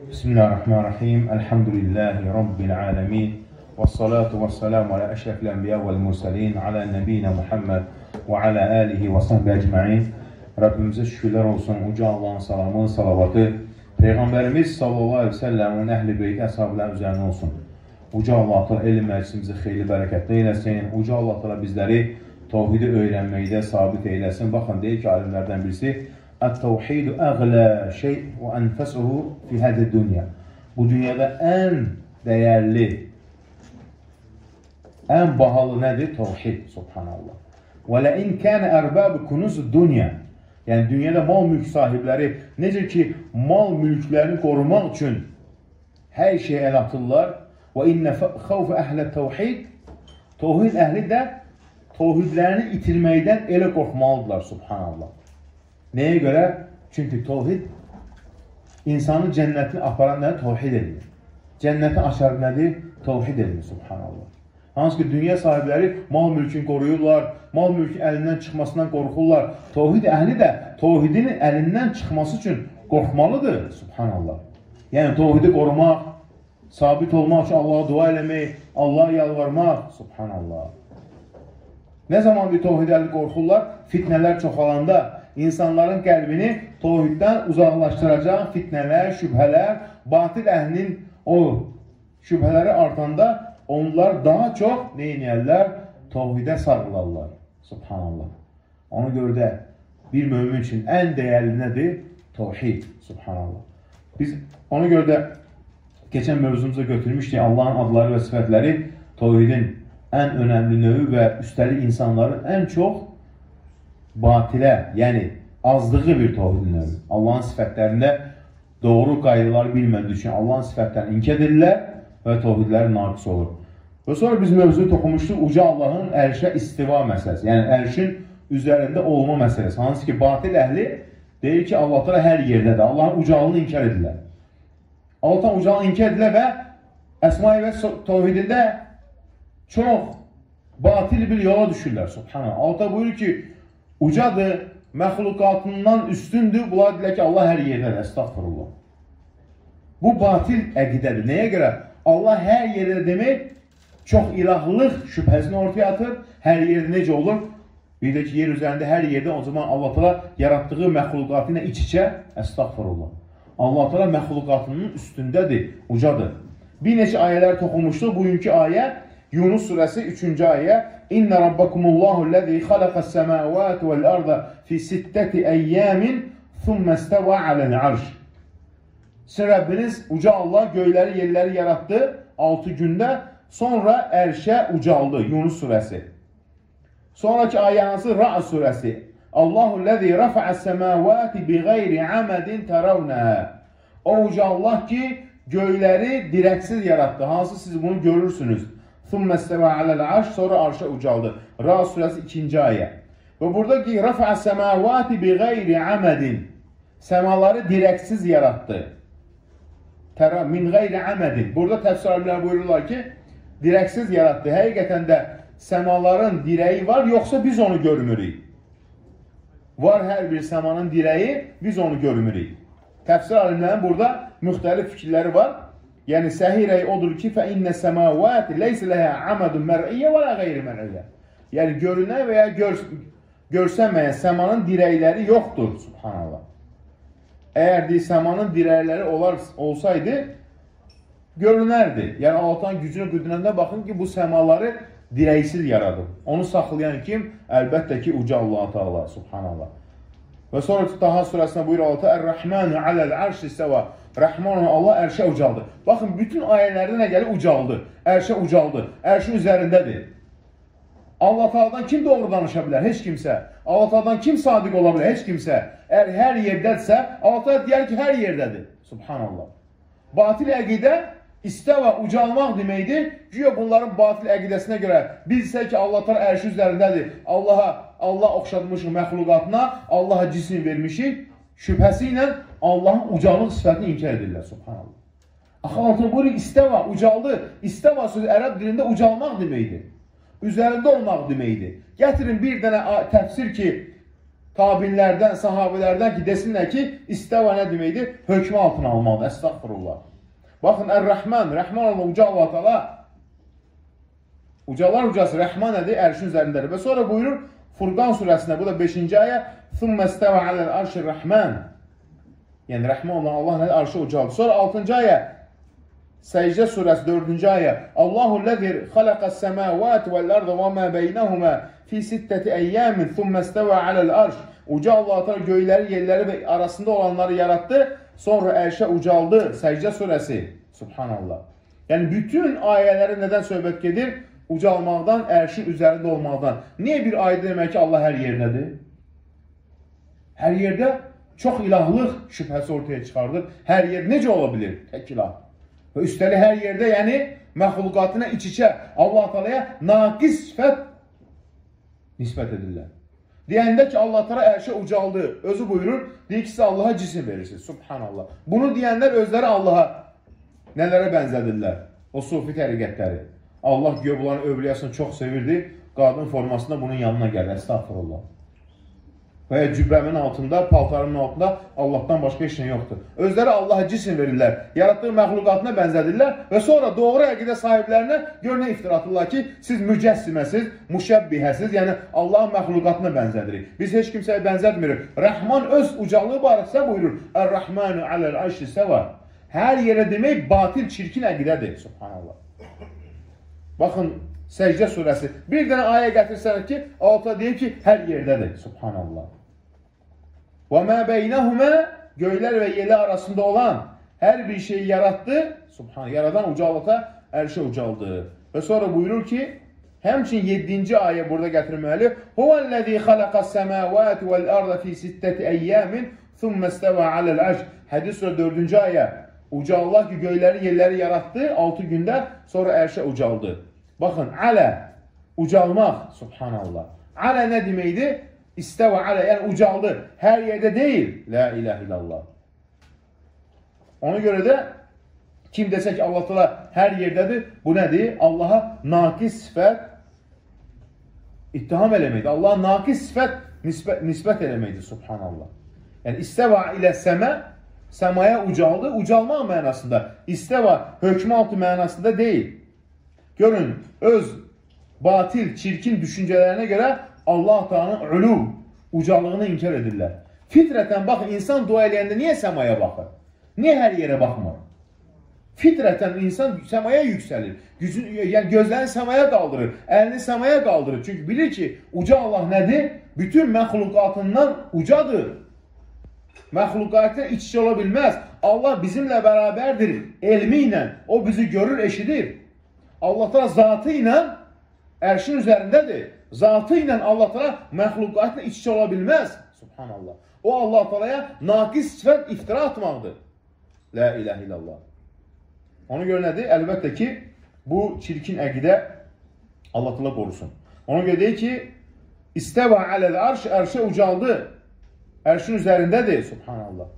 Bismillahirrahmanirrahim. Elhamdülillahi Rabbil alemin. Və salatu və salamu alə əşrəfil ənbiya vəl mürsəlin, alə nəbiyinə Muhammed və alə alihi və sahbə əcməin. Rabbimizə şükürlər olsun, uca Allahın salamı, salavatı, Peyğəmbərimiz sallallahu aleyhi ve selləmin əhl-i beyt əshabıların üzərinə olsun. Uca Allah təala elm məclisimizi xeyli bərəkətli eyləsin. Uca Allah təala bizləri təvhidi öyrənməkdə sabit eyləsin. Baxın, deyir ki, alimlərdən birisi, Ət-təvhidu əğlə şey və ənfəsuhu fi hədə dünya. Bu dünyada ən dəyərli, ən bahalı nədir? Təvhid, subhanallah. Və ləin kənə ərbəb kunuzu dünya. Yəni, dünyada mal-mülk sahibləri, necə ki, mal-mülklərini qorumaq üçün hər şeyə əl atırlar. Və innə xavfə əhlə təvhid, təvhid əhli də təvhidlərini itirməkdən elə qorxmalıdırlar, subhanallah. Nəyə görə? Çünki təvhid insanın cənnətini aparan nədir? Təvhid edilir. Cənnəti açar nədir? Təvhid edilir, subhanallah. Hansı ki, dünya sahibləri mal-mülkünü qoruyurlar, mal-mülkün əlindən çıxmasından qorxurlar. Təvhid əhli də təvhidinin əlindən çıxması üçün qorxmalıdır, subhanallah. Yəni, təvhidi qorumaq, sabit olmaq üçün Allah'a dua eləmək, Allah'a yalvarmaq, subhanallah. Nə zaman bir təvhid əhli qorxurlar? Fitnələr çoxalanda, insanların qəlbini təvhiddən uzaqlaşdıracaq fitnələr, şübhələr, batil əhlinin o şübhələri artanda onlar daha çox neynəyərlər? Təvhidə sarılarlar. Subhanallah. Ona görə də bir mömin üçün ən dəyərli nədir? Təvhid. Subhanallah. Biz ona görə də keçən mövzumuza götürmüşdük Allahın adları və sifətləri təvhidin ən önəmli növü və üstəlik insanların ən çox batilə, yəni azlığı bir təvhidin növü. Allahın sifətlərində doğru qaydaları bilmədiyi üçün Allahın sifətlərini inkar edirlər və təvhidləri naqis olur. Və sonra biz mövzunu toxumuşduq uca Allahın ərşə istiva məsələsi, yəni ərşin üzərində olma məsələsi. Hansı ki, batil əhli deyir ki, Allah təala hər yerdədir, Allahın ucalığını inkar edirlər. Allahın ucalığını inkar edirlər və əsma-i və təvhidində çox batil bir yola düşürlər. Subhanallah. Allah buyurur ki, ucadır, məxluqatından üstündür, bunlar deyilər ki, Allah hər yerdədir, əstəğfirullah. Bu batil əqidədir. Nəyə görə? Allah hər yerdə demək, çox ilahlıq şübhəsini ortaya atır, hər yerdə necə olur? Bir də ki, yer üzərində hər yerdə o zaman Allah təala yaratdığı məxluqatı ilə iç-içə, əstəğfirullah. Allah təala məxluqatının üstündədir, ucadır. Bir neçə ayələr toxunmuşdur, bugünkü ayə, Yunus surəsi 3-cü ayə, İnnə rabbakumullahu ləzi xaləqəs səməvət vəl-ərdə fi sittəti əyyəmin thumma istəvə aləl-arş. Sizin Rəbbiniz uca Allah göyləri, yerləri yarattı 6 gündə, sonra ərşə ucaldı. Yunus surəsi. Sonraki ayə hansı? Ra'd surəsi. Allahu ləzi rafa'əs səməvəti bi qeyri əmədin tərəvnəhə. O uca Allah ki, göyləri dirəksiz yarattı. Hansı siz bunu görürsünüz? ثُمَّ اسْتَوَى عَلَى الْعَرْشِ Sonra arşa ucaldı. Ra'd surəsi 2-ci ayə. Və burada ki, رَفَعَ السَّمَاوَاتِ بِغَيْرِ عَمَدٍ Səmaları dirəksiz yarattı. Min qeyri əmədin. Burada təfsir alimlər buyururlar ki, dirəksiz yarattı. Həqiqətən də səmaların dirəyi var, yoxsa biz onu görmürük? Var hər bir səmanın dirəyi, biz onu görmürük. Təfsir alimlərin burada müxtəlif fikirləri var. Yəni, səhih rəy odur ki, فَإِنَّ السَّمَاوَاتِ لَيْسَ لَهَا عَمَدٌ مَرْئِيَّ وَلَا غَيْرِ مَرْئِيَّ Yəni, görünən və ya görsənməyən səmanın dirəkləri yoxdur, subhanallah. Əgər səmanın dirəkləri olsaydı, görünərdi. Yəni, Allahın gücünə qüdrətinə baxın ki, bu səmaları dirəksiz yaradıb. Onu saxlayan kim? Əlbəttə ki, uca Allah-u Teala, subhanallah. Və sonra Taha surəsində buyur Allah, Ər-Rəhmənu aləl-ərşi istəvə. Rəhman Allah ərşə ucaldı. Baxın, bütün ayələrdə nə gəlir? Ucaldı. Ərşə ucaldı. Ərşin üzərindədir. Allah Teala'dan kim doğru danışa bilər? Heç kimsə. Allah Teala'dan kim sadiq ola bilər? Heç kimsə. Əgər hər yerdədirsə, Allah Teala deyər ki, hər yerdədir. Subhanallah. Batil əqidə istəvə ucalmaq deməkdir. Güya bunların batil əqidəsinə görə bilsə ki, Allah Teala ərşi üzərindədir. Allah oxşatmışıq məxluqatına, Allaha cisim vermişik. Şübhəsi ilə Allahın ucalıq sifətini inkar edirlər, subhanallah. Axı, Allah buyurur, istəvə, ucaldı. İstəvə sözü ərəb dilində ucalmaq deməkdir. Üzərində olmaq deməkdir. Gətirin bir dənə təfsir ki, tabinlərdən, sahabələrdən ki, desinlər ki, istəva nə deməkdir? Hökmü altına almalıdır. Estağfurullah. Baxın, Ər-Rəhman, Rəhman Allah, uca Allah Teala. Ucalar ucası Rəhman nədir? Ərşin üzərindədir. Və sonra buyurur Furqan surəsində, bu da 5-ci ayə, ثُمَّ اسْتَوَى عَلَى الْعَرْشِ الرَّحْمَنِ. Yəni, Rəhman olan Allah nədir? Arşı ucaldır. Sonra 6-cı ayə, Səcdə surəsi 4-cü ayə, Allahu ləzir xaləqəs səməvət vəl-ərdə və mə beynəhumə fi sittəti əyyəmin thumma istəvə aləl arş. Uca Allah Teala göyləri, yerləri və arasında olanları yarattı, sonra ərşə ucaldı. Səcdə surəsi. Subhanallah. Yəni bütün ayələri nədən söhbət gedir? Ucalmaqdan, ərşin üzərində olmaqdan. Niyə bir ayədə demək ki, Allah hər yerdədir? Hər yerdə çox ilahlıq şübhəsi ortaya çıxardır. Hər yer necə ola bilir? Tək ilah. Və üstəlik hər yerdə, yəni məxluqatına iç-içə Allah Teala'ya naqis sifət nisbət edirlər. Deyəndə ki, Allah Teala ərşə ucaldı, özü buyurur, deyir ki, siz Allaha cisim verirsiniz. Subhanallah. Bunu deyənlər özləri Allaha nələrə bənzədirlər? O sufi təriqətləri. Allah güya bunların övliyasını çox sevirdi, qadın formasında bunun yanına gəlir. Estağfurullah. Və ya cübbəmin altında, paltarının altında Allahdan başqa heç nə yoxdur. Özləri Allaha cisim verirlər, yaratdığı məxluqatına bənzədirlər və sonra doğru əqidə sahiblərinə görünə iftira atırlar ki, siz mücəssiməsiz, müşəbbihəsiz, yəni Allahın məxluqatına bənzədirik. Biz heç kimsəyə bənzətmirik. Rəhman öz ucalığı barəsə buyurur, Ər-Rəhmanu aləl-ərşi səva. Hər yerə demək batil, çirkin əqidədir. Subhanallah. Baxın, Səcdə surəsi. Bir dənə ayə gətirsənək ki, alta deyir ki, hər yerdədir. Subhanallah. Və mə beynəhumə, göylər və yerlər arasında olan hər bir şeyi yarattı. Subhanallah. Yaradan ucalata, ərşə ucaldı. Və sonra buyurur ki, həmçin 7-ci ayə burada gətirməli. Huvəl-ləzi xaləqəs səməvət vəl-ərdə fi sittəti əyyəmin thumma istəvə aləl-ərş. Hədis surə 4-cü ayə. Uca Allah ki, göyləri, yerləri yarattı 6 gündə, sonra ərşə ucaldı. Baxın, alə, ucalmaq, subhanallah. Alə nə deməkdir? İstəvə alə, yəni ucaldı. Hər yerdə deyil. La ilahe illallah. Ona görə də kim desə ki, Allah Teala hər yerdədir, bu nədir? Allaha naqis sifət ittiham eləməkdir. Allaha naqis sifət nisbət eləməkdir, subhanallah. Yəni, istəvə ilə səmə, səmaya ucaldı, ucalmaq mənasında. İstəvə hökmü altı mənasında deyil. Görün, öz batil, çirkin düşüncələrinə görə Allah Teala'nın ülum, ucalığını inkar edirlər. Fitrətən, baxın, insan dua eləyəndə niyə səmaya baxır? Niyə hər yerə baxmır? Fitrətən insan səmaya yüksəlir. Yəni gözlərini səmaya qaldırır, əlini səmaya qaldırır. Çünki bilir ki, uca Allah nədir? Bütün məxluqatından ucadır. Məxluqatına iç-içə ola bilməz. Allah bizimlə bərabərdir, elmi ilə. O bizi görür, eşidir. Allah Teala zatı ilə ərşin üzərindədir. Zatı ilə Allah Teala məxluqatına iç-içə ola bilməz. Subhanallah. O Allah Teala'ya naqis sifət iftira atmaqdır. La ilahe illallah. Ona görə nədir? Əlbəttə ki, bu çirkin əqidə Allah Teala qorusun. Ona görə deyir ki, İstəvə aləl arş, ərşə ucaldı. Ərşin üzərindədir. Subhanallah.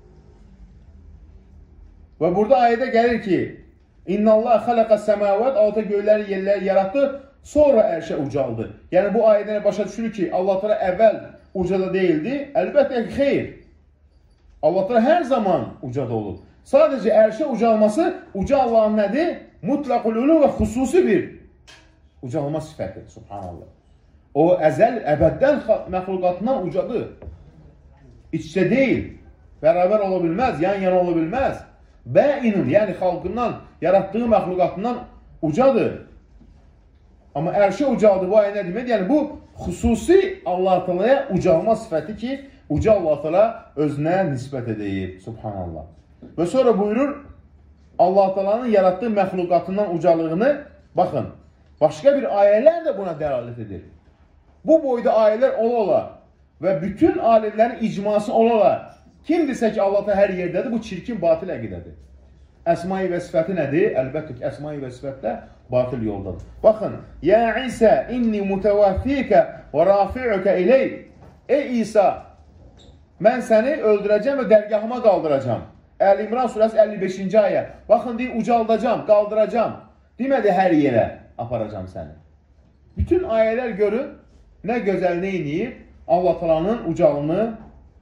Və burada ayədə gəlir ki, İnnallah xaləqəs səməvət, alta göyləri, yerləri yarattı, sonra ərşə ucaldı. Yəni bu ayədən başa düşülür ki, Allah Teala əvvəl ucada deyildi. Əlbəttə ki, xeyr. Allah Teala hər zaman ucada olur. Sadəcə ərşə ucalması uca Allahın nədir? Mutlaqul ulu və xüsusi bir ucalma sifəti. Subhanallah. O əzəl, əbəddən məxluqatından ucadır. İç-içə deyil. Bərabər ola bilməz, yan-yana ola bilməz. Bəinun, yəni xalqından, yaratdığı məxluqatından ucadır. Amma ərşə ucaldı, bu ayə nə demək? Yəni bu xüsusi Allah Teala'ya ucalma sifəti ki, uca Allah Teala özünə nisbət edəyib. Subhanallah. Və sonra buyurur, Allah Teala'nın yaratdığı məxluqatından ucalığını, baxın, başqa bir ayələr də buna dəlalət edir. Bu boyda ayələr ola-ola və bütün alimlərin icması ola-ola kimdirsə ki, Allah hər yerdədir, bu çirkin batil əqidədir. Əsma-i və sifəti nədir? Əlbəttə ki, əsma-i və sifətlə batil yoldadır. Baxın, Yə İsə, inni mütəvəffikə və rafi'ükə ileyk. Ey İsa, mən səni öldürəcəm və dərgahıma qaldıracam. Əl-İmran surəsi 55-ci ayə. Baxın, deyir, ucaldacam, qaldıracam. Demədi, hər yerə aparacam səni. Bütün ayələr görün, nə gözəl neyiniyib? Allah Taala'nın ucalığını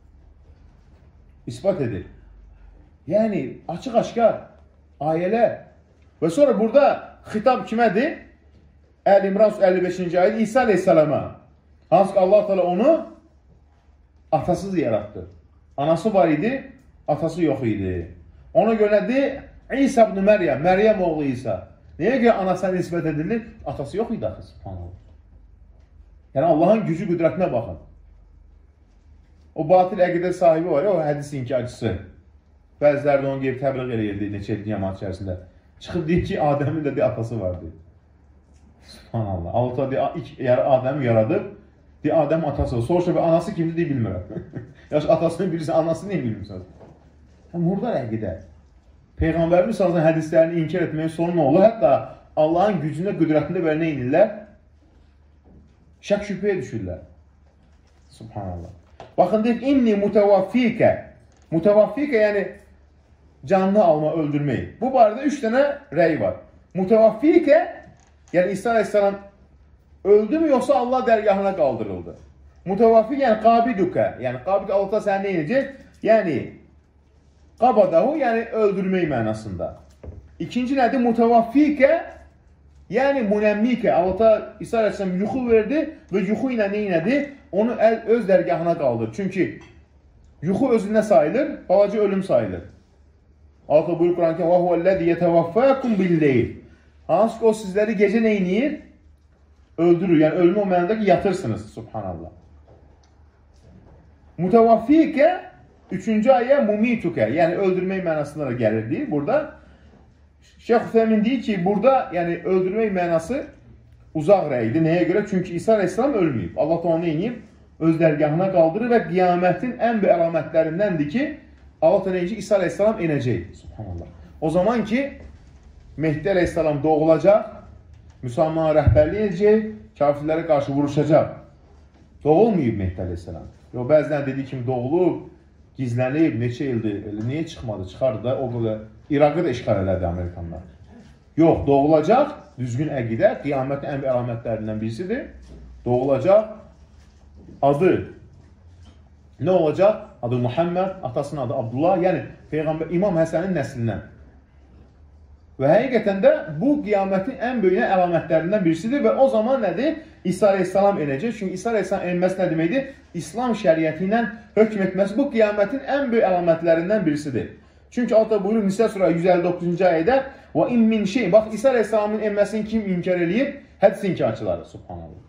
ispat edir. Yəni, açıq-aşkar ayələr. Və sonra burada xitab kimədir? Əl-İmran 55-ci ayədə İsa aleyhissalama. Hansı ki, Allah Teala onu atasız yarattı. Anası var idi, atası yox idi. Ona görə nədir? İsa ibn Məryəm, Məryəm oğlu İsa. Nəyə görə anasına nisbət edilir? Atası yox idi axı, subhanallah. Yəni, Allahın gücü, qüdrətinə baxın. O batil əqidə sahibi var ya, o hədis inkarcısı. Bəziləri də onu qeyb təbliğ eləyirdi neçə cəmaat içərisində. Çıxıb deyir ki, Adəmin də atası vardı. Subhanallah. Allah deyir, ilk Adəmi yaradıb, deyir, Adəm atası. Soruşa və anası kimdir deyə bilmirəm. Yaş atasını bilirsən, anasını niyə bilmirsən? Murdar əqidə. Peyğəmbərimiz sallallahu hədislərini inkar etməyin sonu nə olur? Hətta Allahın gücündə, qüdrətində belə nə inirlər? Şək şübhəyə düşürlər. Subhanallah. Baxın, deyir, inni mutevaffikə. Mutevaffikə, yəni canlı alma, öldürmək. Bu barədə 3 dənə rəy var. Mutevaffikə, yəni İsa aleyhissalam öldü mü, yoxsa Allah dərgahına qaldırıldı? Mutevaffikə, yəni qabidukə. Yəni qabid Allah səni nə edəcək? Yəni qabadahu, yəni öldürmək mənasında. İkinci nədir? Mutevaffikə, yəni munəmmikə. Allah İsa aleyhissalam yuxu verdi və yuxu ilə nə elədi? Onu öz dərgahına qaldır. Çünki yuxu özündə sayılır, balaca ölüm sayılır. Allah buyur Quran-ı Kərim: "Və huvellezî yetevaffakum bil-leyl." Hansı ki, o sizləri gecə nə edir? Öldürür. Yəni ölümü o mənada ki, yatırsınız. Subhanallah. Mutevaffikə 3-cü ayə mumitukə, yəni öldürmək mənasında da gəlir deyir. Burada Şeyx Üseymin deyir ki, burada yəni öldürmək mənası uzaq rəydir. Nəyə görə? Çünki İsa aleyhissalam ölməyib. Allah da onu eləyib, öz dərgahına qaldırır və qiyamətin ən böyük əlamətlərindəndir ki, Allah da eləyəcək, İsa aleyhissalam inəcək. Subhanallah. O zaman ki, Mehdi aleyhissalam doğulacaq, müsəlmana rəhbərlik edəcək, kafirlərə qarşı vuruşacaq. Doğulmayıb Mehdi aleyhissalam. Yox, bəzən dediyi kimi doğulub, gizlənib, neçə ildir, niyə çıxmadı, çıxardı da, o qədər İraqı da işğal elədi Amerikanlar. Yox, doğulacaq, düzgün əqidə, qiyamətin ən əlamətlərindən birisidir. Doğulacaq, adı nə olacaq? Adı Muhammed, atasının adı Abdullah, yəni Peyğəmbər İmam Həsənin nəslindən. Və həqiqətən də bu qiyamətin ən böyük əlamətlərindən birisidir və o zaman nədir? İsa aleyhissalam inəcək. Çünki İsa aleyhissalam inməsi nə deməkdir? İslam şəriəti ilə hökm etməsi bu qiyamətin ən böyük əlamətlərindən birisidir. Çünki Allah buyurur Nisə surə 159-cu ayədə: "Və in min şey." Bax, İsa aleyhissalamın inməsini kim inkar eləyir? Hədis inkarçıları. Subhanallah.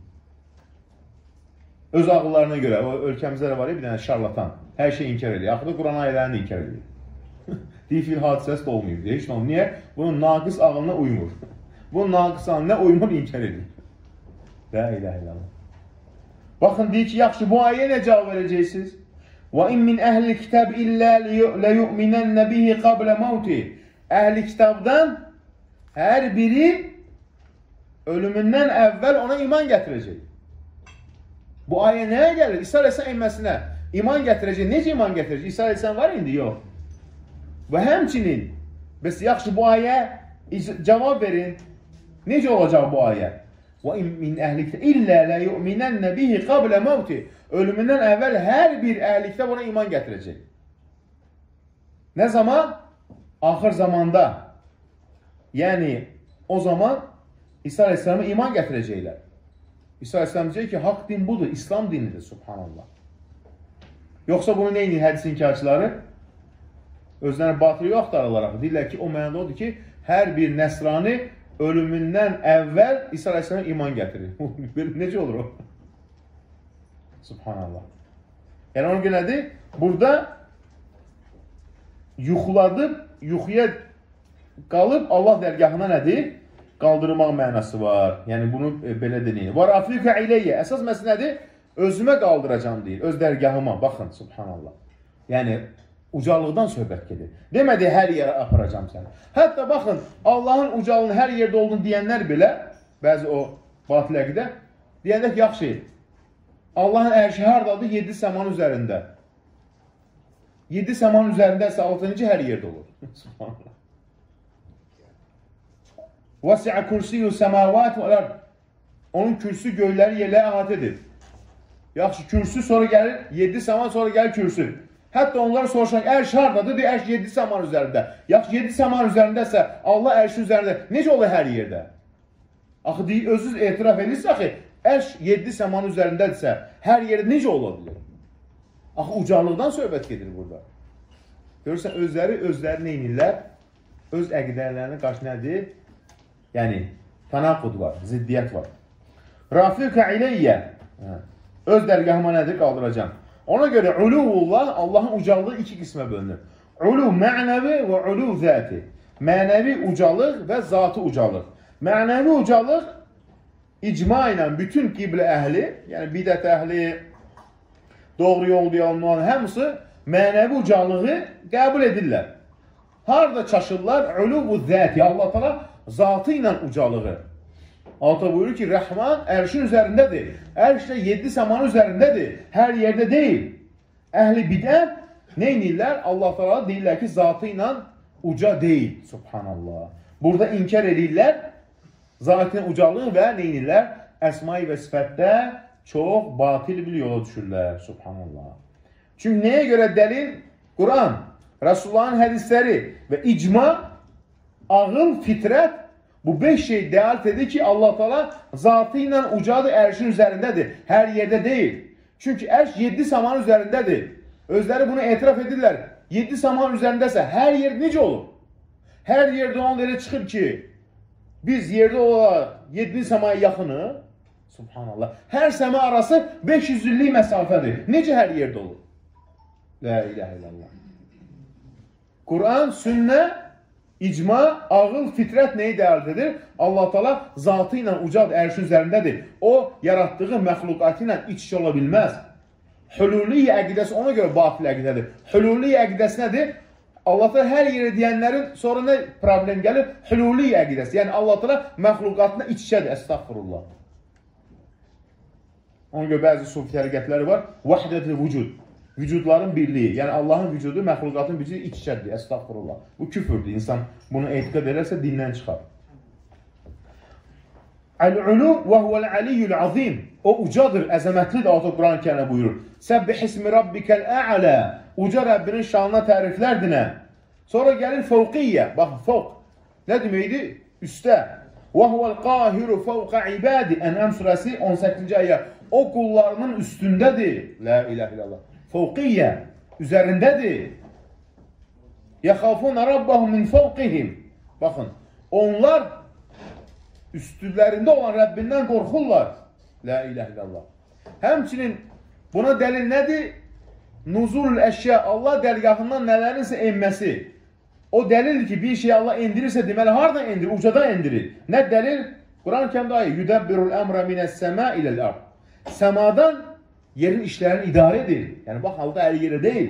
Öz ağıllarına görə, o ölkəmizdə də var ya bir dənə şarlatan. Hər şey inkar eləyir. Axırda Quran ayələrini inkar eləyir. Deyir, fil hadisəsi də olmayıb. Deyir, niyə? Bunun naqis ağılına uymur. Bunun naqis ağılına uymur, inkar edir. La ilahe illallah. Baxın, deyir ki, yaxşı, bu ayəyə nə cavab verəcəksiniz? وَاِنْ مِنْ اَهْلِ الْكِتَابِ اِلَّا لَيُؤْمِنَنَّ بِهِ قَبْلَ مَوْتِهِ Əhl-i kitabdan hər biri ölümündən əvvəl ona iman gətirəcək. Bu ayə nəyə gəlir? İsa aleyhissalam inməsinə iman gətirəcək. Necə iman gətirəcək? İsa aleyhissalam var indi? Yox. Və həmçinin, bəs yaxşı bu ayə cavab verin. Necə olacaq bu ayə? وَاِنْ مِنْ اَهْلِ الْكِتَابِ اِلَّا لَيُؤْمِنَنَّ بِهِ قَبْلَ مَوْتِهِ Ölümündən əvvəl hər bir əhl-i kitab ona iman gətirəcək. Nə zaman? Axır zamanda. Yəni, o zaman İsa aleyhissalama iman gətirəcəklər. İsa aleyhissalam deyəcək ki, haqq din budur, İslam dinidir, subhanallah. Yoxsa bunu neyin hədis inkarçıları? Özlərini batılı axtarırlar. Deyirlər ki, o mənada odur ki, hər bir nəsrani ölümündən əvvəl İsa aleyhissalama iman gətirir. Necə olur o? Subhanallah. Yəni onun görə nədir? Burada yuxuladıb, yuxuya qalıb Allah dərgahına nədir? Qaldırmaq mənası var. Yəni bunu belə denir. Və rafiqə iləyyə. Əsas məsələ nədir? Özümə qaldıracam deyir. Öz dərgahıma. Baxın, subhanallah. Yəni ucalıqdan söhbət gedir. Demədi hər yerə aparacam səni. Hətta baxın, Allahın ucalığının hər yerdə olduğunu deyənlər belə, bəzi o batil əqidə, deyəndə ki, yaxşı, Allahın ərşi hardadır? 7 səman üzərində. 7 səman üzərində isə 6-cı hər yerdə olur. Subhanallah. Vəsi'ə kürsiyyu səmavat və əlard. Onun kürsü göyləri yerləri əhatə edir. Yaxşı, kürsü sonra gəlir, 7 səma sonra gəlir kürsü. Hətta onlara soruşan, ərş haradadır? Deyir, ərş 7 səmanın üzərində. Yaxşı, 7 səmanın üzərindəsə, Allah ərşin üzərində necə olur hər yerdə? Axı, deyir, özünüz etiraf edirsə, axı, ərş 7 səmanın üzərindədirsə, hər yerdə necə ola bilir? Axı, ucalıqdan söhbət gedir burada. Görürsən, özləri neynirlər? Öz əqidələrine qarşı nədir? Yəni, tanaqud var, ziddiyyət var. Rafiqə iləyyə, öz dərgahıma nədir? Qaldıracam. Ona görə uluvullah, Allahın ucalığı iki qismə bölünür. Uluv mənəvi və uluv zəti. Mənəvi ucalıq və zatı ucalıq. Mənəvi ucalıq icma ilə bütün qiblə əhli, yəni bidət əhli, doğru yol deyilən hamısı mənəvi ucalığı qəbul edirlər. Harada çaşırlar? Uluvu zəti. Allah təala zatı ilə ucalığı. Allah buyurur ki, Rəhman ərşin üzərindədir. Ərş də 7 səmanın üzərindədir. Hər yerdə deyil. Əhli bidət neynirlər? Allah təala deyirlər ki, zatı ilə uca deyil. Subhanallah. Burada inkar edirlər zatın ucalığı və neynirlər? Əsma-i və sifətdə çox batil bir yola düşürlər. Subhanallah. Çünki nəyə görə dəlil? Quran, Rəsullahın hədisləri və icma, ağıl, fitrət, bu 5 şey dəalət edir ki, Allah Teala zatı ilə ucadır, ərşin üzərindədir. Hər yerdə deyil. Çünki ərş 7 samanın üzərindədir. Özləri bunu etiraf edirlər. 7 samanın üzərindəsə hər yer necə olur? Hər yerdə onun elə çıxır ki, biz yerdə olaraq 7 samaya yaxınıq. Subhanallah. Hər səma arası 500 illik məsafədir. Necə hər yerdə olur? La ilahe illallah. Quran, sünnə, icma, ağıl, fitrət neyi dəalət edir? Allah Teala zatı ilə ucadır, ərşin üzərindədir. O, yaratdığı məxluqatı ilə iç-içə ola bilməz. Hüluliyyə əqidəsi ona görə batil əqidədir. Hüluliyyə əqidəsi nədir? Allah Teala hər yerə deyənlərin sonra nə problem gəlir? Hüluliyyə əqidəsi. Yəni Allah Teala məxluqatına iç-içədir. Estağfurullah. Ona görə bəzi sufi təriqətləri var. Vəhdətil vücud. Vücudların birliyi. Yəni Allahın vücudu, məxluqatın vücudu iç-içədir. Estağfurullah. Bu küfürdür. İnsan bunu etiqad edərsə dindən çıxar. Əl-ulu və huvəl-əliyyül azim. O ucadır, əzəmətlidir. Allah Quran-ı Kərimdə buyurur. Səbbih ismi rabbikəl ə'lə. Uca Rəbbinin şanına təriflər dinə. Sonra gəlir fəvqiyyə. Baxın, fəvq. Nə deməkdir? Üstə. Və huvəl-qahiru fəvqə ibədi. Ən'am surəsi 18-ci ayə. O qullarının üstündədir. La ilahe illallah. Fəvqiyyə. Üzərindədir. Yəxafuna rabbahum min fəvqihim. Baxın, onlar üstlərində olan Rəbbindən qorxurlar. La ilahe illallah. Həmçinin buna dəlil nədir? Nuzul əşya, Allah dərgahından nələrinsə enməsi. O dəlildir ki, bir şey Allah endirirsə deməli, haradan endirir? Ucadan endirir. Nə dəlil? Quran-ı Kərimdə ayı, Yüdəbbirul əmrə minəs-səmə iləl-ard. Səmadan yerin işlərini idarə edir. Yəni, bax, halda əli yerə deyil.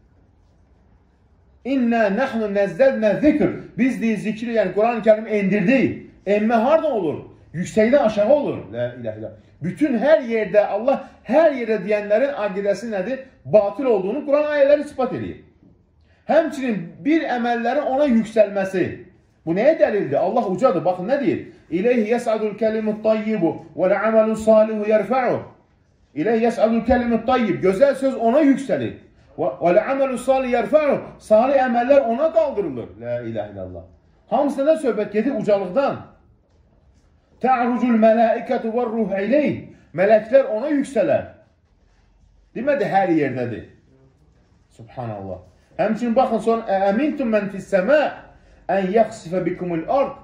İnnə nəhnu nəzzədnə zikr. Biz deyil zikri, yəni Quran-ı Kərim endirdik. Enmə haradan olur? Yüksəkdən aşağı olur. La ilahe illallah. Bütün hər yerdə Allah, hər yerdə deyənlərin aqidəsi nədir? Batil olduğunu Quran ayələri ispat edir. Həmçinin bir əməllərin ona yüksəlməsi. Bu nəyə dəlildir? Allah ucadır. Baxın, nə deyir? İleyhi yəsədul kəlimut tayyibu vəl-əməlu salihu yərfə'u. İleyhi yəsədul kəlimut tayyib. Gözəl söz ona yüksəlir. Vəl-əməlu salihu yərfə'u. Salih əməllər ona qaldırılır. La ilahe illallah. Hamısında da söhbət gedir ucalıqdan. Tə'rucul mələikətu və ruh ileyh. Mələklər ona yüksələr. Demədi, hər yerdədir. Subhanallah. Həmçinin baxın, sonra əmintum mən fis-səmə ən yəxsifə bikumul ard.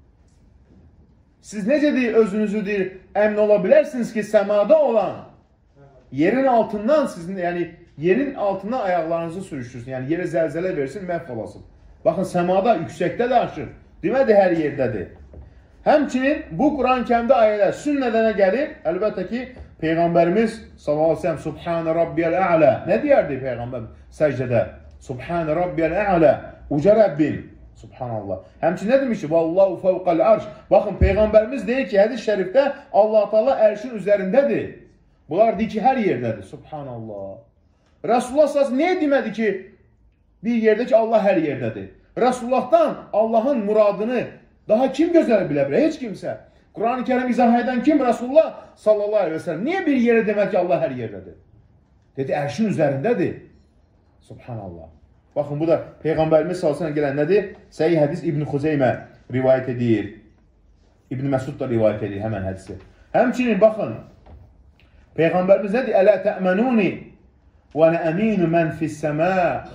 Siz necə deyir, özünüzü deyir, əmin ola bilərsiniz ki, səmada olan yerin altından sizin, yəni yerin altından ayaqlarınızı sürüşürsün. Yəni yerə zəlzələ versin, məhv olasın. Baxın, səmada, yüksəkdə də aşır. Demədi, hər yerdədir. Həmçinin bu Quran-ı Kərimdə ayələr sünnədə nə gəlir? Əlbəttə ki, Peyğəmbərimiz sallallahu əleyhi və səlləm Subhan Rabbiyəl Ə'lə. Nə deyərdi Peyğəmbər səcdədə? Subhan Rabbiyəl Ə'lə. Uca Rəbbim. Subhanallah. Həmçinin nə demiş ki? Vallahu fəvqəl arş. Baxın, Peyğəmbərimiz deyir ki, hədis şərifdə Allah Teala ərşin üzərindədir. Bunlar deyir ki, hər yerdədir. Subhanallah. Rasulullah sallallahu niyə demədi ki, bir yerdə ki, Allah hər yerdədir? Rasulullahdan Allahın muradını daha kim gözəl bilə bilər? Heç kimsə. Quran-ı Kerim izah edən kim? Rasulullah sallallahu aleyhi ve sellem. Niyə bir yerə demək ki, Allah hər yerdədir? Dedi, ərşin üzərindədir. Subhanallah. Baxın, bu da Peyğəmbərimiz sallallahu aleyhi ve sellem gələn nədir? Səhih hədis İbn Xuzeymə rivayət edir. İbn Məsud da rivayət edir həmən hədisi. Həmçinin, baxın, Peyğəmbərimiz nədir? Ələ tə'mənuni və nə əminu mən fissəmə.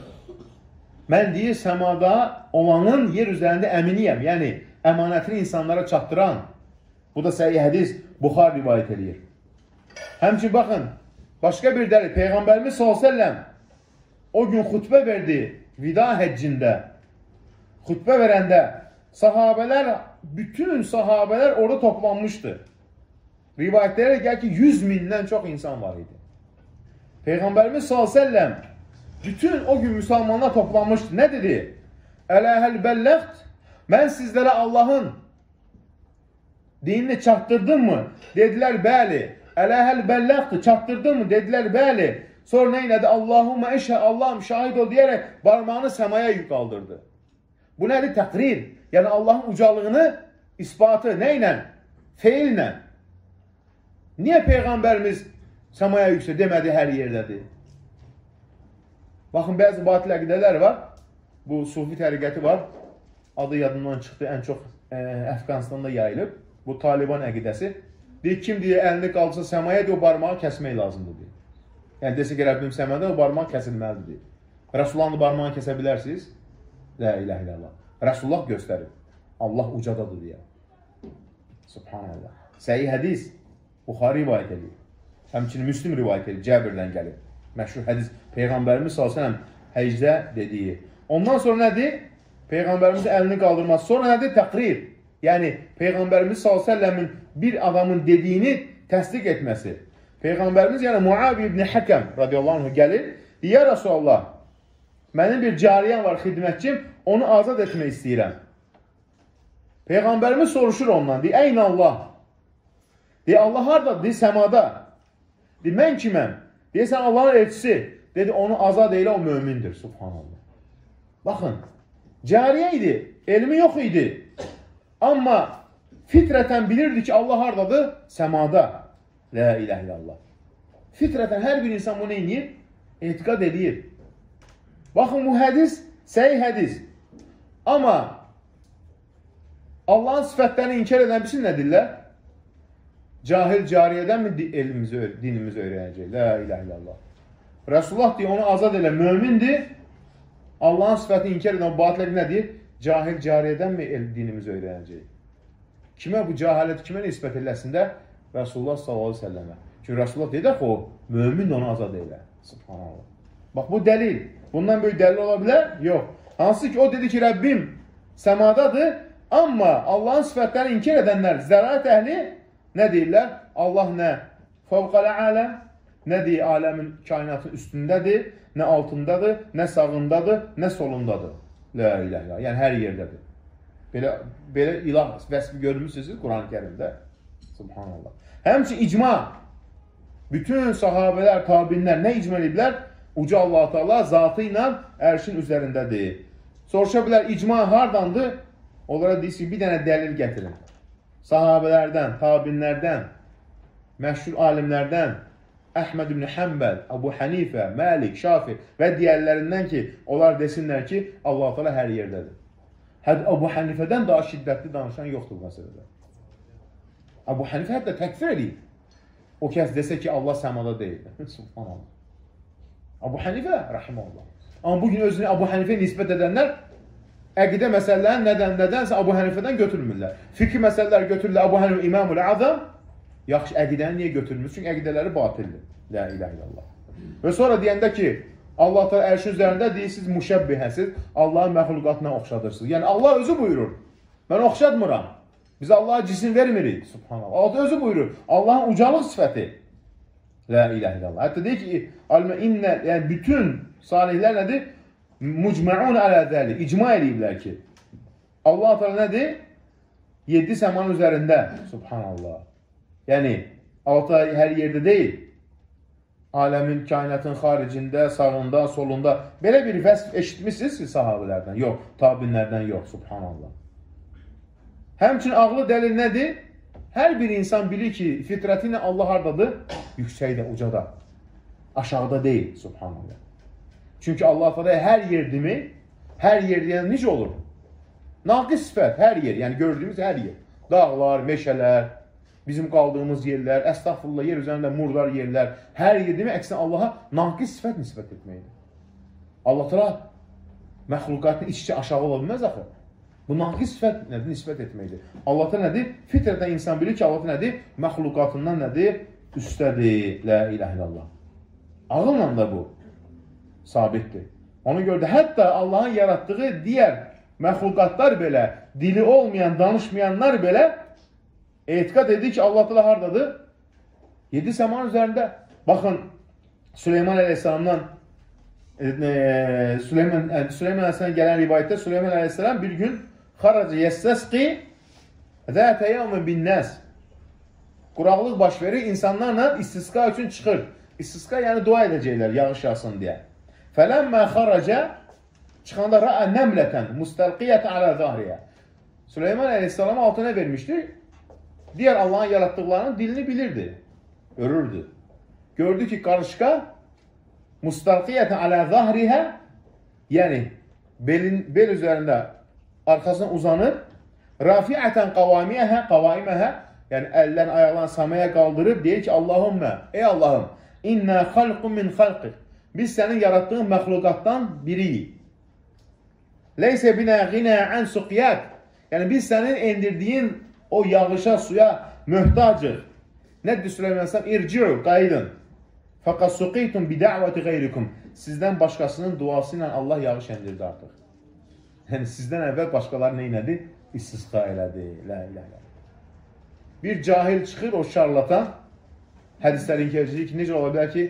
Mən deyir, səmada olanın yer üzərində əminiyəm. Yəni, əmanətini insanlara çatdıran. Bu da səhih hədis Buxar rivayət edir. Həmçinin, baxın, başqa bir dəlil. Peyğəmbərimiz s.ə.v o gün xütbə verdi vida həccində. Xütbə verəndə sahabələr, bütün sahabələr orada toplanmışdı. Rivayətlərə gəl ki, 100 mindən çox insan var idi. Peyğəmbərimiz s.ə.v bütün o gün müsəlmanlar toplanmışdı. Nə dedi? Ələhəl bəlləxt, mən sizlərə Allahın dinini çatdırdın mı? Dedilər, bəli. Ələhəl bəlləxtı, çatdırdın mı? Dedilər, bəli. Sonra nə elədi? Allahumma eşhə, Allahım şahid ol deyərək barmağını səmaya qaldırdı. Bu nədir? Təqrir. Yəni Allahın ucalığını isbatı nə ilə? Feillə. Niyə Peyğəmbərimiz səmaya yüksək demədi, hər yerdədir? Baxın, bəzi batil əqidələr var. Bu sufi təriqəti var. Adı yadından çıxdı, ən çox Əfqanistanda yayılıb. Bu Taliban əqidəsi. Deyir, kim deyir, əlini qalsa səmaya, deyir, o barmağı kəsmək lazımdır, deyir. Yəni, desə ki, Rəbbim səmədə, o barmaq kəsilməlidir, deyir. Rəsullahın barmağını kəsə bilərsiniz? La ilahe illallah. Rəsulullah göstərir. Allah ucadadır, deyir. Subhanallah. Səhih hədis Buxari rivayət edir. Həmçinin Müslim rivayət edir, Cəbirdən gəlir. Məşhur hədis Peyğəmbərimiz s.ə.v həcdə dediyi. Ondan sonra nədir? Peyğəmbərimizin əlini qaldırması. Sonra nədir? Təqrir. Yəni, Peyğəmbərimiz s.ə.v-in bir adamın dediyini təsdiq etməsi. Peyğəmbərimiz, yəni Muavi ibn Həkəm radiyallahu anh gəlir. Ya Rasulallah, mənim bir cariyəm var, xidmətçim, onu azad etmək istəyirəm. Peyğəmbərimiz soruşur ondan, deyir, əyn Allah? Deyir, Allah haradadır? Deyir, səmada. Deyir, mən kiməm? Deyir, sən Allahın elçisi. Dedi, onu azad elə, o mömindir. Subhanallah. Baxın, cariyə idi, elmi yox idi. Amma fitrətən bilirdi ki, Allah haradadır? Səmada. La ilahe illallah. Fitrətən hər bir insan bunu eynir, etiqad edir. Baxın, bu hədis, səhih hədis. Amma Allahın sifətlərini inkar edən bilsin nə deyirlər? Cahil cariyədən mi dinimizi öyrənəcək? La ilahe illallah. Rasulullah deyir, onu azad elə, mömindir. Allahın sifətini inkar edən batillər nə deyir? Cahil cariyədən mi dinimizi öyrənəcək? Kimə bu cahilət, kimə nisbət eləsində? Rasulullah s.ə.və. Çünki Rasulullah deyir ki, o mömin də onu azad elə. Subhanallah. Bax, bu dəlil. Bundan böyük dəlil ola bilər? Yox. Hansı ki, o dedi ki, Rəbbim səmadadır, amma Allahın sifətlərini inkar edənlər, zəraət əhli nə deyirlər? Allah nə? Fəvqələ aləm, nə deyir? Aləmin, kainatın üstündədir, nə altındadır, nə sağındadır, nə solundadır. La ilahe illallah. Yəni, hər yerdədir. Belə ilah vəsbi görmüşsünüz Quran-ı Kərimdə. Subhanallah. Həmçin icma. Bütün sahabələr, tabinlər nə icma ediblər? Uca Allah-u Teala zatı ilə ərşin üzərindədir. Soruşa bilər, icma hardandır? Onlara deyir ki, bir dənə dəlil gətirin. Sahabələrdən, tabinlərdən, məşhur alimlərdən, Əhməd ibn Həmbəl, Əbu Hənifə, Məlik, Şafi və digərlərindən ki, onlar desinlər ki, Allah-u Teala hər yerdədir. Əbu Hənifədən daha şiddətli danışan yoxdur bu məsələdə. Əbu Hənifə hətta təkfir edib. O kəs desə ki, Allah səmada deyil. Subhanallah. Əbu Hənifə, rəhiməllah. Amma bugün özünü Əbu Hənifə nisbət edənlər əqidə məsələlərini nədənsə Əbu Hənifədən götürmürlər. Fikri məsələlər götürürlər. Əbu Hənifə İmamul Azam. Yaxşı, əqidəni niyə götürmür? Çünki əqidələri batildir. La ilahe illallah. Və sonra deyəndə ki, Allah Teala ərşin üzərində deyirsiniz, müşəbbihəsiz, Allahın məxluqatına oxşadırsınız. Yəni, Allah özü buyurur. Mən oxşatmıram. Biz Allah'a cisim vermirik. Subhanallah. Allah özü buyurur. Allahın ucalıq sifəti. La ilahe illallah. Hətta deyir ki, yəni bütün salihlər nədir? Mucməun alə zəlik. İcma ediblər ki, Allah Teala nədir? 7 səmanın üzərində. Subhanallah. Yəni, Allah hər yerdə deyil. Aləmin, kainatın xaricində, sağında, solunda. Belə bir vəsf eşitmişsiniz ki, sahabələrdən? Yox, tabinlərdən yox. Subhanallah. Həmçin ağlı dəlil nədir? Hər bir insan bilir ki, fitrəti ilə Allah hardadır? Yüksəkdə, ucada. Aşağıda deyil, subhanallah. Çünki Allah Teala hər yer demək, hər yer deyən necə olur? Naqis sifət, hər yer, yəni gördüyümüz hər yer. Dağlar, meşələr, bizim qaldığımız yerlər, əstəğfurullah, yer üzərində murdar yerlər, hər yer demək, əksinə Allaha naqis sifət nisbət etməkdir. Allah Teala məxluqatın iç-içə aşağı ola bilməz axı. Bu naqis sifət nədir? Nisbət etməkdir. Allah da nədir? Fitrətən insan bilir ki, Allah nədir? Məxluqatından nədir? Üstədir. La ilahe illallah. Ağılla da bu sabitdir. Ona görə də hətta Allahın yaratdığı digər məxluqatlar belə, dili olmayan, danışmayanlar belə etiqad edir ki, Allah da hardadır? 7 səmanın üzərində. Baxın, Süleyman Əleyhisselamdan Süleyman Əleyhisselam gələn rivayətdə Süleyman Əleyhisselam bir gün xaraca yəssəsqi zətə yevmin bin-nəs. Quraqlıq baş verir, insanlarla istisqa üçün çıxır. İstisqa yəni dua edəcəklər, yağış yağsın deyə. Fələmmə xaraca çıxanda ra'a nəmlətən mustalqiyyətən alə zahriyə. Süleyman Əleyhisselam altına vermişdi. Digər Allahın yaratdıqlarının dilini bilirdi, görürdü. Gördü ki, qarışqa mustalqiyyətən alə zahrihə, yəni bel üzərində arxasına uzanıb, rafiətən qavaiməhə, yəni əllərini, ayaqlarını samaya qaldırıb, deyir ki, Allahümmə, ey Allahım, innə xalqun min xalqıq, biz sənin yaratdığın məxluqatdan biriyik. Leysə binə qinə ən suqiyyət, yəni biz sənin endirdiyin o yağışa, suya möhtacıq. Nədir Süleyman Əleyhisselam? İrci'u, qayıdın. Fəqət suqiytum bidəvəti qeyrikum. Sizdən başqasının duası ilə Allah yağış endirdi artıq. Yəni sizdən əvvəl başqaları neynədi? İstisqa elədi. La ilahe. Bir cahil çıxır, o şarlatan, hədislər inkar edir ki, necə ola bilər ki,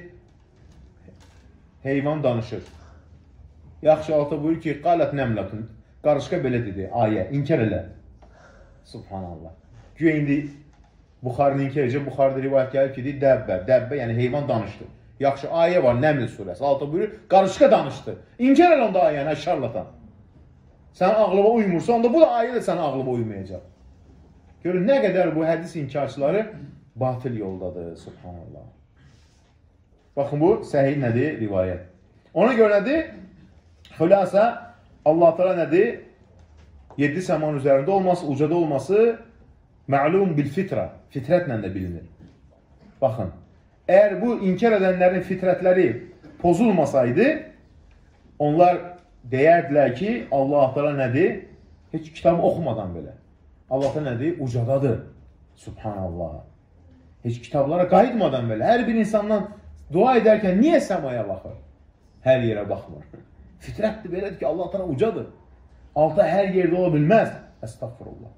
heyvan danışır. Yaxşı altı buyur ki, qalət nəmlətun. Qarışqa belə dedi, ayə, inkar elə. Subhanallah. Güya indi Buxarını inkar edəcək, Buxarıda rivayət gəlib ki, dəbbə, yəni heyvan danışdı. Yaxşı, ayə var, Nəml surəsi, altı buyurur, qarışqa danışdı. İnkar elə onda ayəni, şarlatan. Sən ağlıma uymursa, onda bu da ayə də sənə ağlıma uymayacaq. Görün, nə qədər bu hədis inkarçıları batil yoldadır, subhanallah. Baxın, bu səhih nədir? Rivayət. Ona görə nədir? Xülasə, Allah-u Teala nədir? 7 səmanın üzərində olması, ucada olması məlum bil fitra, fitrətlə də bilinir. Baxın, əgər bu inkar edənlərin fitrətləri pozulmasaydı, onlar deyərdilər ki, Allah-u Teala nədir? Heç kitabı oxumadan belə. Allah da nədir? Ucadadır. Subhanallah. Heç kitablara qayıtmadan belə. Hər bir insandan dua edərkən niyə səmaya baxır? Hər yerə baxmır. Fitrətdir belədir ki, Allah Teala ucadır. Alta hər yerdə ola bilməz. Estağfurullah.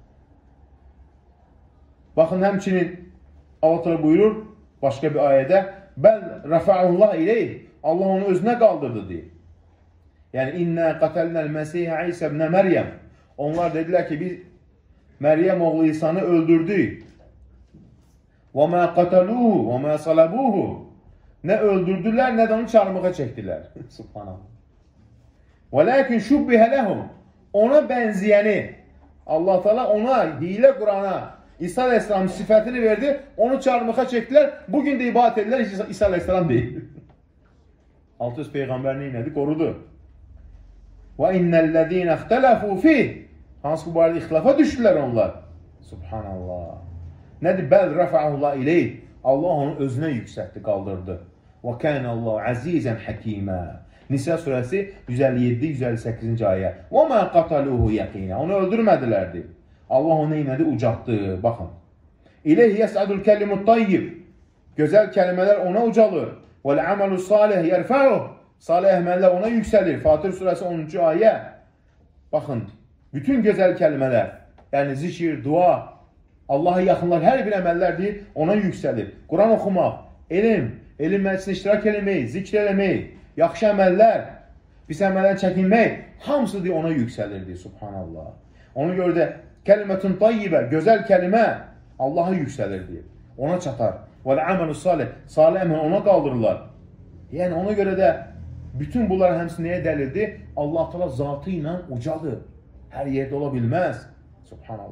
Baxın, həmçinin Allah Teala buyurur başqa bir ayədə bəl rəfa'ullah ileyh. Allah onu özünə qaldırdı deyir. Yəni innə qatəlnəl Məsihə İsə ibn Məryəm. Onlar dedilər ki, biz Məryəm oğlu İsa'nı öldürdük. Və mə qataluhu və mə salabuhu. Nə öldürdülər, nə də onu çarmıxa çəkdilər. Subhanallah. Və lakin şubbihə ləhum. Ona bənziyəni, Allah Teala ona, hilə Qurana, İsa Aleyhisselamın sifətini verdi, onu çarmıxa çəkdilər, bugün də ibadət edirlər, İsa Aleyhisselam deyil. Altı Peyğəmbər neynədi? Qorudu. Və innəl-ləzīnə ixtələfū fih. Hansı bu barədə ixtilafa düşdülər onlar. Subhanallah. Nədir? Bəl rəfa'ullah ileyh. Allah onu özünə yüksəkdi, qaldırdı. Və kənəllahu əzizən həkimə. Nisa surəsi 157-158-ci ayə. Və mə qataluhu yəqinə. Onu öldürmədilərdi. Allah onu neynədi? Ucatdı. Baxın. İleyh yəsədul kəlimut tayyib. Gözəl kəlmələr ona ucalır. Vəl-əməlu salih yərfəuh. Salih əməllər ona yüksəlir. Fatir surəsi 10-cu ayə. Baxın, bütün gözəl kəlmələr, yəni zikir, dua, Allah'a yaxınlar, hər bir əməllərdir, ona yüksəlir. Quran oxumaq, elm məclisində iştirak eləmək, zikr eləmək, yaxşı əməllər, pis əməllər çəkinmək, hamısı ona yüksəlirdi, subhanallah. Ona görə də kəlimətun tayyibə, gözəl kəlimə Allah'a yüksəlirdi, ona çatar. Vəl-əməlu salih, salih əməl ona qaldırırlar. Yəni ona görə də bütün bunlar həmsi nəyə dəlildir? Allah Teala zatı ilə ucadır. Hər yerdə ola bilməz. Subhanallah.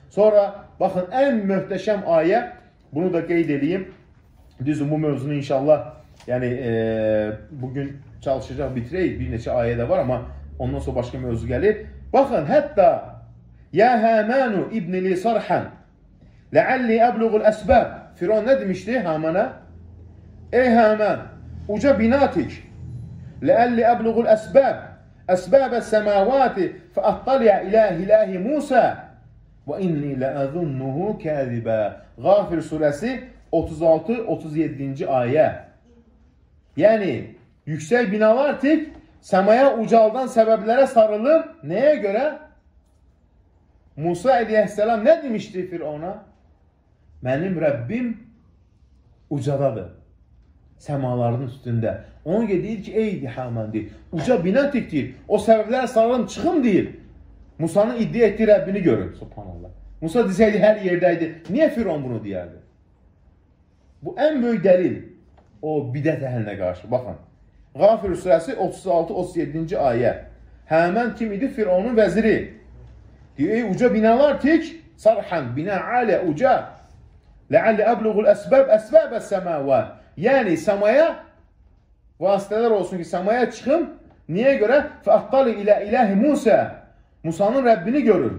Sonra baxın, ən möhtəşəm ayə, bunu da qeyd edeyim. Düzdür, bu mövzunu inşallah, yəni bugün çalışacaq, bitirək. Bir neçə ayə də var, amma ondan sonra başqa mövzu gəlir. Baxın, hətta Ya Həmənu ibnili sarhan Ləalli əbluğul əsbəb. Firon nə demişdi Həmənə? Ey Həmən, uca bina tik. Ləalli əbluğul əsbəb. Əsbəbə səmavati fəəttaliyə ilahi Musa və inni ləəzunnuhu kəzibə. Qafir surəsi 36-37-ci ayə. Yəni, yüksək binalar tik, səmaya ucaldan səbəblərə sarılıb. Nəyə görə? Musa əleyhisselam nə demişdi Firona? Mənim Rəbbim ucadadır, səmaların üstündə. Ona deyir ki, ey Həmən deyir, uca bina tik deyir, o səbəblərə sarılım, çıxım deyir. Musanın iddia etdiyi Rəbbini görür, subhanallah. Musa desəydi, hər yerdəydi. Niyə Firon bunu deyərdi? Bu ən böyük dəlil o bidət əhlinə qarşı. Baxın, Qafir surəsi 36-37-ci ayə. Həmən kim idi? Fironun vəziri. Deyir, ey uca binalar tik, sarhan, bina alə, uca. Ləalli əbluğul əsbəb, əsbəbə səməvə. Yəni, səmaya vasitələr olsun ki, səmaya çıxım. Niyə görə? Fəəttali ilə ilahi Musa. Musanın Rəbbini görür.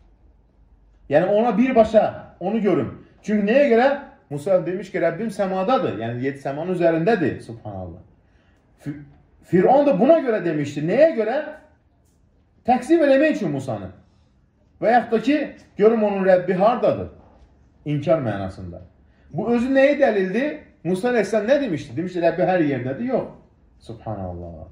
Yəni, ona birbaşa onu görün. Çünki nəyə görə? Musa demiş ki, Rəbbim səmadadır. Yəni, 7 səmanın üzərindədir. Subhanallah. Firon da buna görə demişdi. Nəyə görə? Təqsim eləmək üçün Musanı. Və yaxud da ki, görüm onun Rəbbi hardadır? İnkar mənasında. Bu özü nəyə dəlildir? Musa əleyhisselam nə demişdi? Demişdi, Rəbbi hər yerdədir. Yox. Subhanallah.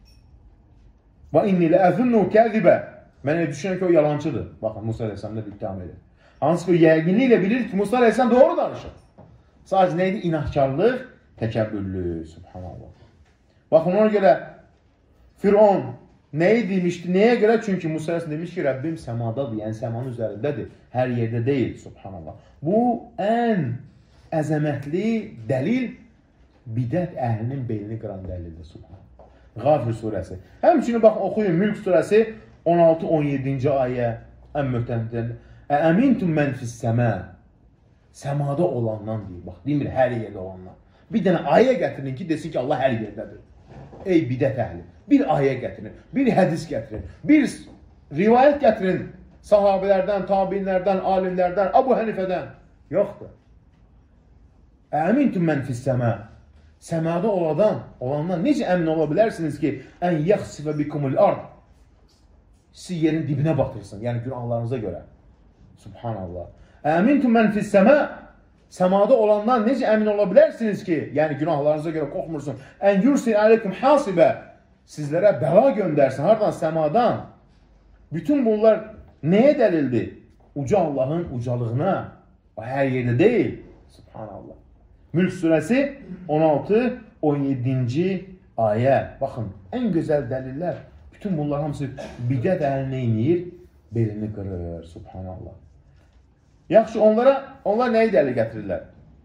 Və inni ləəzunnu kəzibə. Mən düşünürəm ki, o yalancıdır. Baxın, Musa əleyhisselam da ittiham edir. Hansı ki, yəqinliklə bilir ki, Musa əleyhisselam doğru danışır. Sadəcə neydi? İnahkarlıq, təkəbbürlü. Subhanallah. Baxın, ona görə Firon nəyi demişdi? Nəyə görə? Çünki Musa əleyhisselam demiş ki, Rəbbim səmadadır, yəni səmanın üzərindədir. Hər yerdə deyil. Subhanallah. Bu, ən əzəmətli dəlil bidət əhlinin belini qıran dəlildir. Subhanallah. Qafir surəsi. Həmçinin, baxın, oxuyun, Mülk surəsi 16-17-ci ayə, ən möhtəmdir. Əmintum mən fis-səmə. Səmada olandan deyir. Bax, demir, hər yerdə olandan. Bir dənə ayə gətirin ki, desin ki, Allah hər yerdədir. Ey bidət əhli. Bir ayə gətirin, bir hədis gətirin, bir rivayət gətirin. Sahabələrdən, tabinlərdən, alimlərdən, Abu Hənifədən. Yoxdur. Əmintum mən fis-səmə. Səmada olandan necə əmin ola bilərsiniz ki, ən yəxsifə bikumul ard. Sizi yerin dibinə batırsın, yəni günahlarınıza görə. Subhanallah. Əmintum mən fis-səmə. Səmada olandan necə əmin ola bilərsiniz ki, yəni günahlarınıza görə qorxmursun. Ən yursil aleykum hasibə. Sizlərə bəla göndərsin. Hardan? Səmadan. Bütün bunlar nəyə dəlildir? Uca Allahın ucalığına. O hər yerdə deyil. Subhanallah. Mülk surəsi 16-17-ci ayə. Baxın, ən gözəl dəlillər. Bütün bunlar hamısı bidət əhlini inir, belini qırır. Subhanallah. Yaxşı, onlar nəyi dəlil gətirirlər?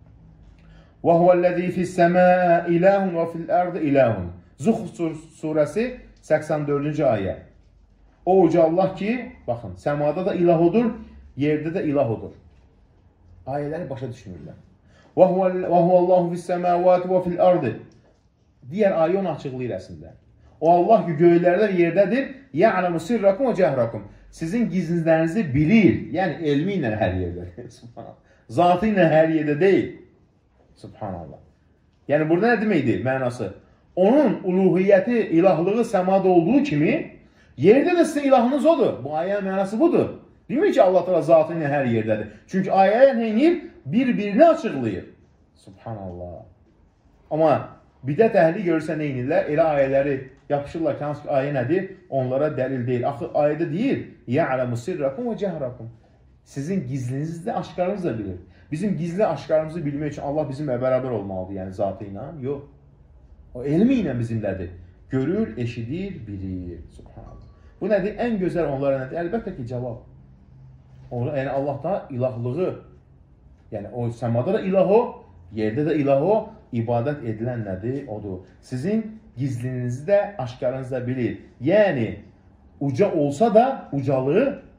Və huvəl-ləzi fis-səmə iləhun və fil-ərdə iləhun. Zuxruf surəsi 84-cü ayə. O uca Allah ki, baxın, səmada da ilah odur, yerdə də ilah odur. Ayələri başa düşmürlər. Və huvəllahu fis-səməvati və fil-ərdə. Digər ayə onu açıqlayır əslində. O Allah ki, göylərdə yerdədir. Ya'lamu sirrakum və cəhrakum. Sizin gizlinizlərinizi bilir. Yəni, elmi ilə hər yerdə. Zatı ilə hər yerdə deyil. Subhanallah. Yəni, burada nə deməkdir mənası? Onun uluhiyyəti, ilahlığı səmada olduğu kimi, yerdə də sizin ilahınız odur. Bu ayənin mənası budur. Demir ki, Allah təala zatı ilə hər yerdədir. Çünki ayələr neynir? Bir-birini açıqlayır. Subhanallah. Amma bidət əhli görürsə neynirlər? Elə ayələri yapışırlar ki, hansı ki, ayə nədir? Onlara dəlil deyil. Axı, ayədə deyir, ya'lamu sirrakum və cəhrakum. Sizin gizlinizi də, aşkarınızı da bilir. Bizim gizli aşkarımızı bilmək üçün Allah bizimlə bərabər olmalıdır, yəni zatı ilə. Yox. O elmi ilə bizimlədir. Görür, eşidir, bilir. Subhanallah. Bu nədir? Ən gözəl onlara nədir? Əlbəttə ki, cavab. Yəni, Allah da ilahlığı, yəni o səmada da ilah o, yerdə də ilah o, ibadət edilən nədir? Odur. Sizin gizlinizi də, aşkarınızı da bilir. Yəni, uca olsa da ucalığı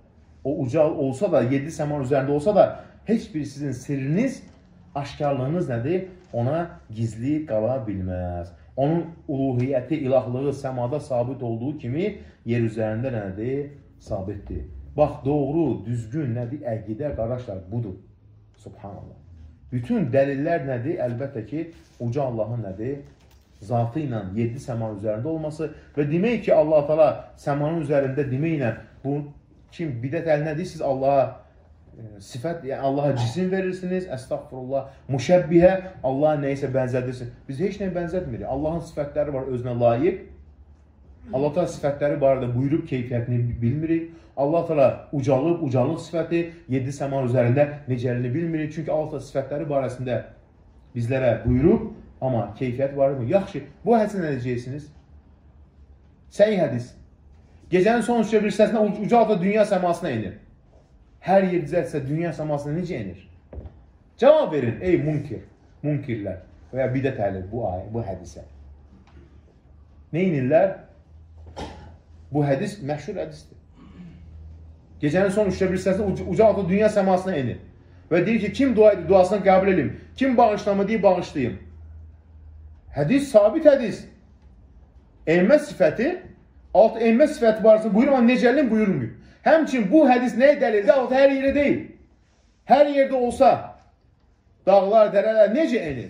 o ucal olsa da, 7 səma üzərində olsa da, heç bir sizin sirriniz, aşkarlığınız nədir? Ona gizli qala bilməz. Onun uluhiyyəti, ilahlığı səmada sabit olduğu kimi, yer üzərində nədir? Sabitdir. Bax, doğru, düzgün nədir? Əqidə, qardaşlar, budur. Subhanallah. Bütün dəlillər nədir? Əlbəttə ki, uca Allahın nədir? Zatı ilə 7 səma üzərində olması və demək ki, Allah-u Teala səmanın üzərində deməklə bu kim bidət əl nədir? Siz Allaha sifət, yəni Allaha cisim verirsiniz, əstəğfurullah, müşəbbihə, Allaha neysə bənzədirsiniz. Biz heç nəyə bənzətmirik. Allahın sifətləri var özünə layiq. Allah-u Teala sifətləri barədə buyurub keyfiyyətini bilmirik. Allah-u Teala ucalıq sifəti 7 səma üzərində necəlini bilmirik. Çünki Allah-u Teala sifətləri barəsində bizlərə buyurub, amma keyfiyyət var mı? Yaxşı, bu hədisi nə edəcəksiniz? Səhih hədis. Gecənin son üçdə bir hissəsində uca Allah dünya səmasına inir. Hər yerdəsə dünya səmasına necə inir? Cavab verin, ey munkirlər və ya bidət əhli bu hədisə. Nə inirlər? Bu hədis məşhur hədisdir. Gecənin son üçdə bir hissəsində uca Allah dünya səmasına inir. Və deyir ki, kim dua edir, duasını qəbul edeyim. Kim bağışlama deyir, bağışlayayım. Hədis, sabit hədis. Enmə sifəti, enmə sifəti barəsində buyurur, amma necəlin buyurmuyor. Həmçin bu hədis nəyə dəlildir? Allah hər yerdə deyil. Hər yerdə olsa, dağlar, dərələr necə enir?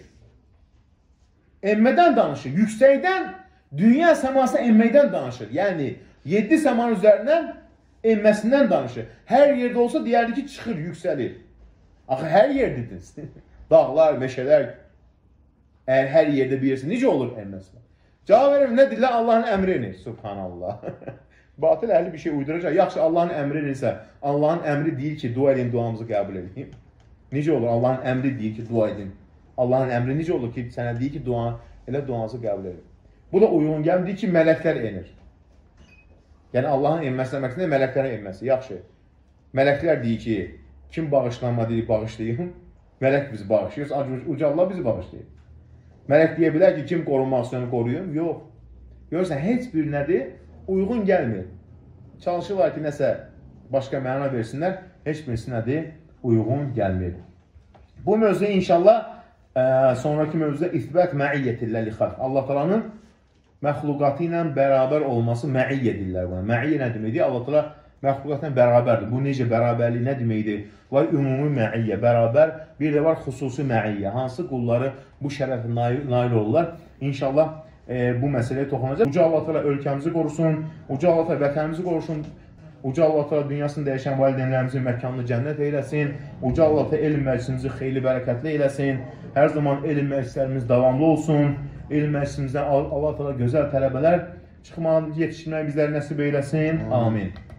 Enmədən danışır. Yüksəkdən, dünya səmasına enməkdən danışır. Yəni, 7 səmanın üzərindən enməsindən danışır. Hər yerdə olsa, deyərdi ki, çıxır, yüksəlir. Axı, hər yerdədir. Dağlar, meşələr, əgər hər yerdə bilirsin, necə olur enməsinə? Cavab verir, nə deyirlər? Allahın əmrini. Subhanallah. Batıl əhli bir şey uyduracaq. Yaxşı, Allahın əmri isə, Allahın əmri deyir ki, dua edin, duamızı qəbul edin. Necə olur? Allahın əmri deyir ki, dua edin. Allahın əmri necə olur ki, sənə deyir ki, elə duanızı qəbul edin. Bu da uyğun gəlmir ki, mələklər enir. Yəni, Allahın enməsi deməkdir, mələklərə enməsi. Yaxşı. Mələklər deyir ki, kim bağışlanma deyir, bağışlayın. Mələk bizi bağışlayır, uca Allah bizi bağışlayır. Mələk deyə bilər ki, kim qorunmaq istəyəni qoruyun? Yox. Görürsən, heç bir nədir? Uyğun gəlmir. Çalışırlar ki, nəsə başqa məna versinlər, heç birisi nədir? Uyğun gəlmir. Bu mövzu inşallah sonraki mövzuda isbət məiyyətillə lixalq. Allah Taala'nın məxluqatı ilə bərabər olması məiyyə edirlər buna. Məiyyə nə deməkdir? Allah Taala məxluqatla bərabərdir. Bu necə bərabərlik nə deməkdir? Var ümumi məiyyə, bərabər. Bir də var xüsusi məiyyə. Hansı qulları bu şərəfə nail olurlar? İnşallah bu məsələyə toxunacaq. Uca Allah Teala ölkəmizi qorusun, Uca Allah Teala vətənimizi qorusun, Uca Allah Teala dünyasını dəyişən valideynlərimizin məkanını cənnət eyləsin, Uca Allah Teala elm məclisimizi xeyli bərəkətli eyləsin, hər zaman elm məclislərimiz davamlı olsun, elm məclisimizdən Allah Teala gözəl tələbələr çıxmağı, yetişdirməyi bizləri nəsib eyləsin. Amin.